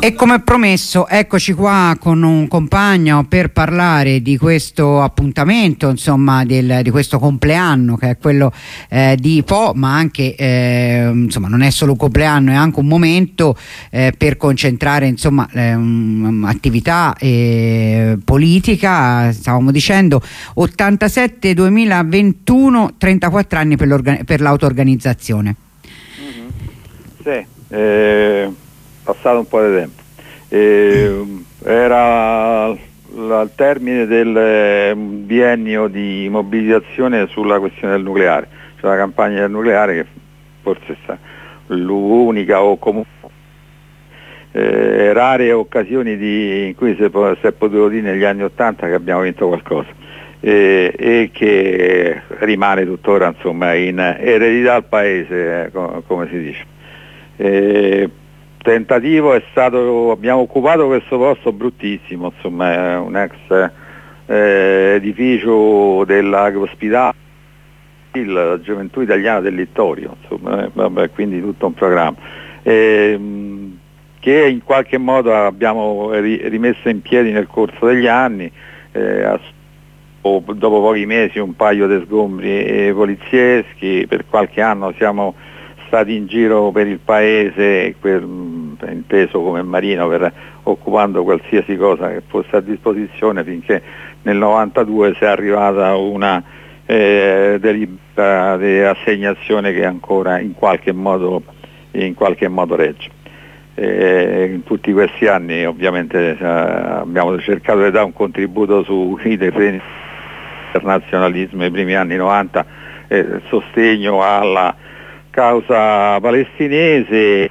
E come promesso, eccoci qua con un compagno per parlare di questo appuntamento, insomma, di questo compleanno che è quello di Po, ma anche insomma, non è solo un compleanno, è anche un momento per concentrare, insomma, attività politica. Stavamo dicendo 87-2021, 34 anni per l'auto-organizzazione. Sì, passato un po' di tempo. Era al termine del biennio di mobilitazione sulla questione del nucleare, cioè la campagna del nucleare, che forse è l'unica o comunque rare occasioni in cui si è potuto dire negli anni '80 che abbiamo vinto qualcosa e che rimane tuttora, insomma, in eredità al paese, come si dice. Tentativo è stato, abbiamo occupato questo posto bruttissimo, insomma, è un ex edificio dell'ospedale, la Gioventù Italiana del Littorio, insomma, quindi tutto un programma che in qualche modo abbiamo rimesso in piedi nel corso degli anni, dopo pochi mesi un paio di sgombri polizieschi. Per qualche anno siamo stati in giro per il paese, inteso come marino, occupando qualsiasi cosa che fosse a disposizione, finché nel 92 si è arrivata una delibera di assegnazione che ancora in qualche modo regge. In tutti questi anni ovviamente abbiamo cercato di dare un contributo sui terreni internazionalismo nei primi anni 90, sostegno alla causa palestinese,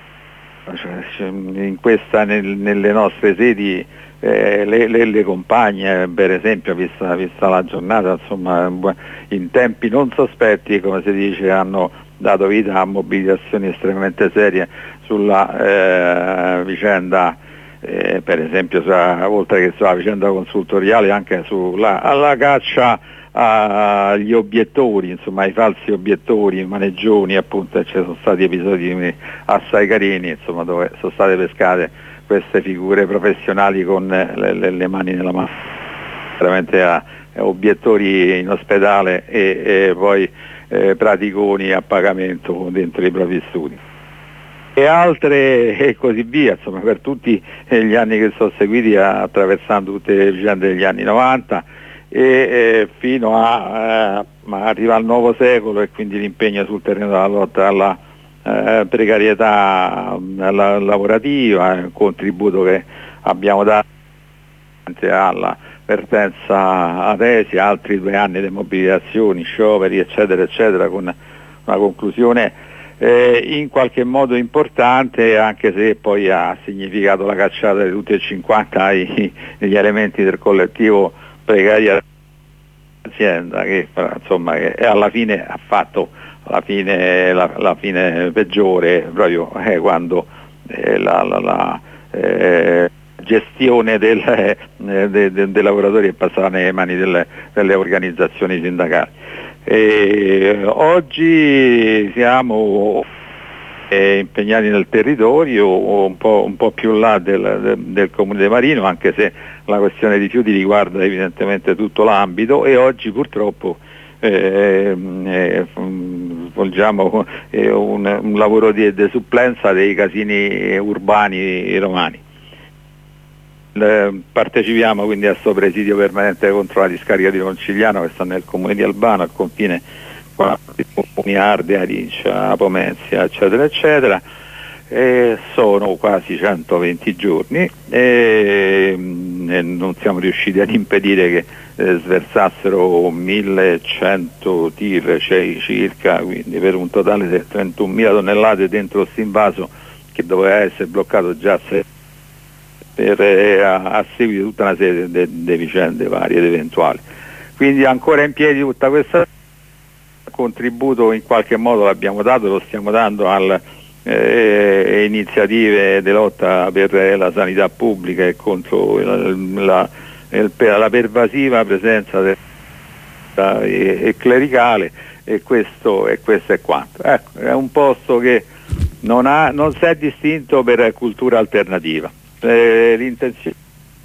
nelle nostre sedi le compagne, per esempio, vista la giornata, insomma, in tempi non sospetti, come si dice, hanno dato vita a mobilitazioni estremamente serie sulla vicenda, per esempio oltre che sulla vicenda consultoriale, anche alla caccia agli obiettori, insomma, ai falsi obiettori, maneggioni, appunto. Ci sono stati episodi assai carini, insomma, dove sono state pescate queste figure professionali con le mani nella mano, veramente a obiettori in ospedale e poi praticoni a pagamento dentro i propri studi e altre e così via, insomma, per tutti gli anni che sono seguiti, attraversando tutte le vicende degli anni 90 e fino a arriva al nuovo secolo, e quindi l'impegno sul terreno della lotta alla precarietà lavorativa, un contributo che abbiamo dato alla vertenza Atesi, altri 2 anni di mobilitazioni, scioperi, eccetera eccetera, con una conclusione in qualche modo importante, anche se poi ha significato la cacciata di tutti e 50 gli elementi del collettivo precaria azienda, che insomma che alla fine ha fatto la fine peggiore, proprio quando la gestione dei lavoratori è passata nelle mani delle organizzazioni sindacali. Oggi siamo impegnati nel territorio, un po' più là del comune di Marino, anche se la questione rifiuti riguarda evidentemente tutto l'ambito, e oggi purtroppo svolgiamo un lavoro di supplenza dei casini urbani romani. Partecipiamo quindi a questo presidio permanente contro la discarica di Concigliano, che sta nel comune di Albano, al confine con i comuni Ardea, Rincia, Pomezia, eccetera eccetera, e sono quasi 120 giorni e non siamo riusciti ad impedire che sversassero 1100 tir circa, quindi per un totale di 31.000 tonnellate dentro questo invaso, che doveva essere bloccato già a seguito di tutta una serie di vicende varie ed eventuali. Quindi ancora in piedi tutta questa contributo, in qualche modo l'abbiamo dato, lo stiamo dando alle iniziative di lotta per la sanità pubblica e contro la pervasiva presenza clericale, e questo è quanto. Ecco, è un posto che non si è distinto per cultura alternativa. L'intenzione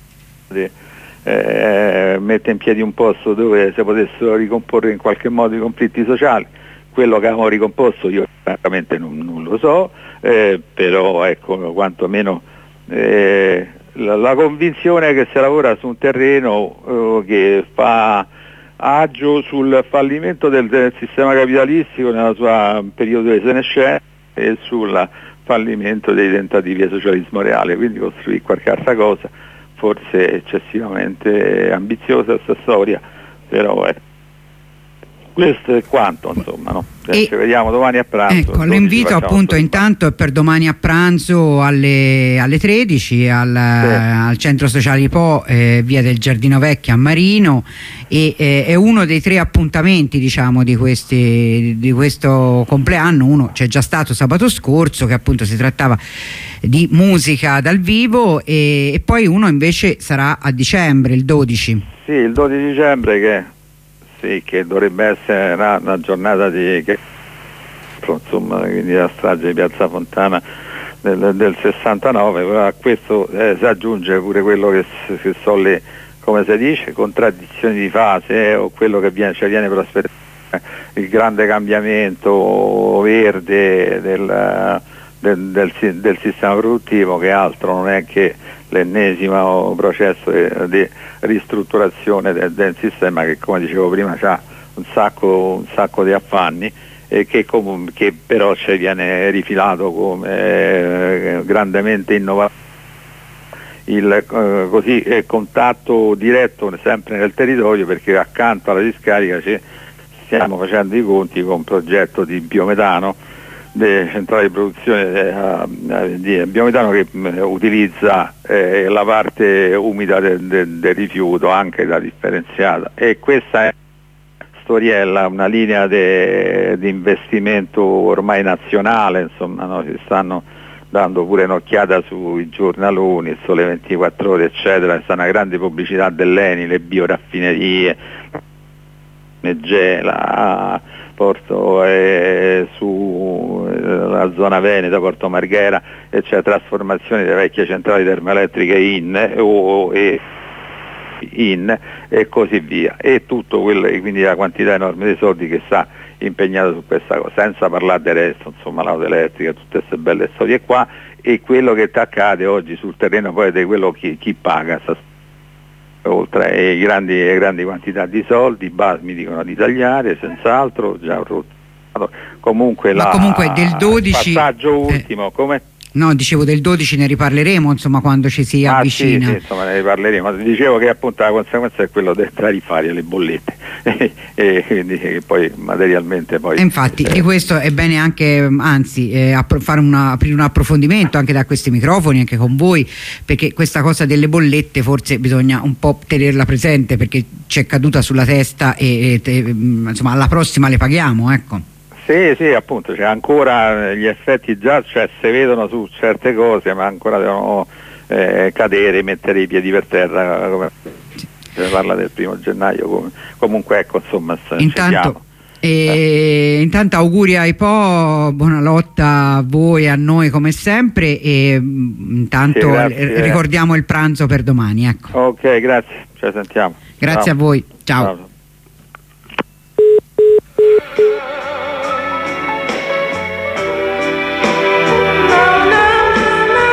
mette in piedi un posto dove si potessero ricomporre in qualche modo i conflitti sociali. Quello che abbiamo ricomposto io francamente non lo so, però ecco, quantomeno la convinzione che si lavora su un terreno che fa agio sul fallimento del sistema capitalistico nella sua periodo di senescenza e sul fallimento dei tentativi di socialismo reale, quindi costruire qualche altra cosa, forse eccessivamente ambiziosa questa storia, però questo è quanto, insomma, no? Ci vediamo domani a pranzo. Ecco, l'invito appunto intanto è per domani a pranzo alle 13 al centro sociale Po, via del Giardino Vecchio a Marino, e è uno dei 3 appuntamenti, diciamo, di questo compleanno. Uno c'è già stato sabato scorso, che appunto si trattava di musica dal vivo, e poi uno invece sarà a dicembre, il 12. Sì, il 12 dicembre che dovrebbe essere una giornata insomma, quindi la strage di Piazza Fontana del 69, però a questo si aggiunge pure quello che sono le, come si dice, contraddizioni di fase, o quello che ci viene prospettato, il grande cambiamento verde del sistema produttivo, che altro non è che l'ennesimo processo di ristrutturazione del sistema, che, come dicevo prima, ha un sacco di affanni, e che però ci viene rifilato come grandemente innovativo il contatto diretto sempre nel territorio, perché accanto alla discarica stiamo facendo i conti con un progetto di biometano, centrale di produzione di biometano, che utilizza la parte umida del rifiuto, anche da differenziata, e questa è storiella, una linea di investimento ormai nazionale, insomma, no? Si stanno dando pure un'occhiata sui giornaloni, il Sole 24 Ore eccetera, sta una grande pubblicità dell'ENI, le bioraffinerie, Megela, Porto sulla zona Veneta, Porto Marghera, cioè trasformazione delle vecchie centrali termoelettriche e così via, e tutto quello, quindi la quantità enorme di soldi che sta impegnato su questa cosa, senza parlare del resto, insomma, l'auto elettrica, tutte queste belle storie qua, e quello che accade oggi sul terreno poi di quello chi paga, oltre alle grandi quantità di soldi. Mi dicono di tagliare, senz'altro, già comunque del 12 il passaggio ultimo, come? No, dicevo del 12 ne riparleremo, insomma, quando ci si avvicina. Sì, insomma, ne riparleremo. Dicevo che appunto la conseguenza è quello del tariffario, le bollette e quindi che poi materialmente poi. Infatti di questo è bene anche, anzi, aprire un approfondimento anche da questi microfoni, anche con voi, perché questa cosa delle bollette forse bisogna un po' tenerla presente, perché ci è caduta sulla testa e insomma alla prossima le paghiamo, ecco. Sì, appunto, c'è ancora gli effetti già, cioè si vedono su certe cose, ma ancora devono cadere, mettere i piedi per terra, come si parla del 1° gennaio, comunque ecco, insomma, intanto auguri ai Po, buona lotta a voi, a noi come sempre, e intanto ricordiamo il pranzo per domani, ecco. Ok, grazie, ci sentiamo. Grazie. Ciao a voi, ciao.